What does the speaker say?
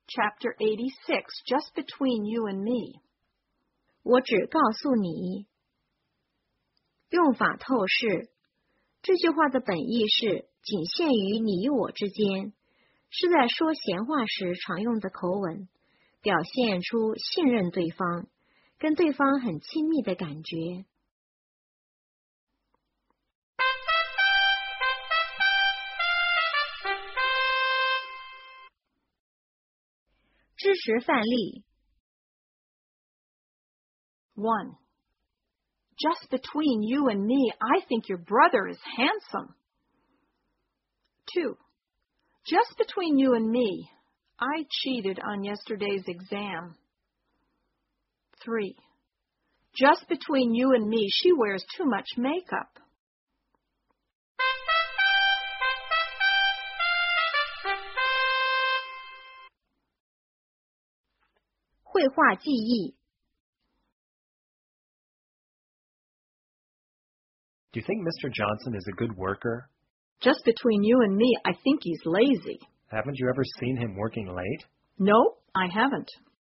Chapter 86, Just Between You and Me. 我只告诉你。用法透视。这句话的本意是仅限于你我之间，是在说闲话时常用的口吻，表现出信任对方，跟对方很亲密的感觉。知识范例 1. Just between you and me, I think your brother is handsome. 2. Just between you and me, I cheated on yesterday's exam. 3. Just between you and me, she wears too much makeup. 绘画记忆 Do you think Mr. Johnson is a good worker? Just between you and me, I think he's lazy. Haven't you ever seen him working late? No, I haven't.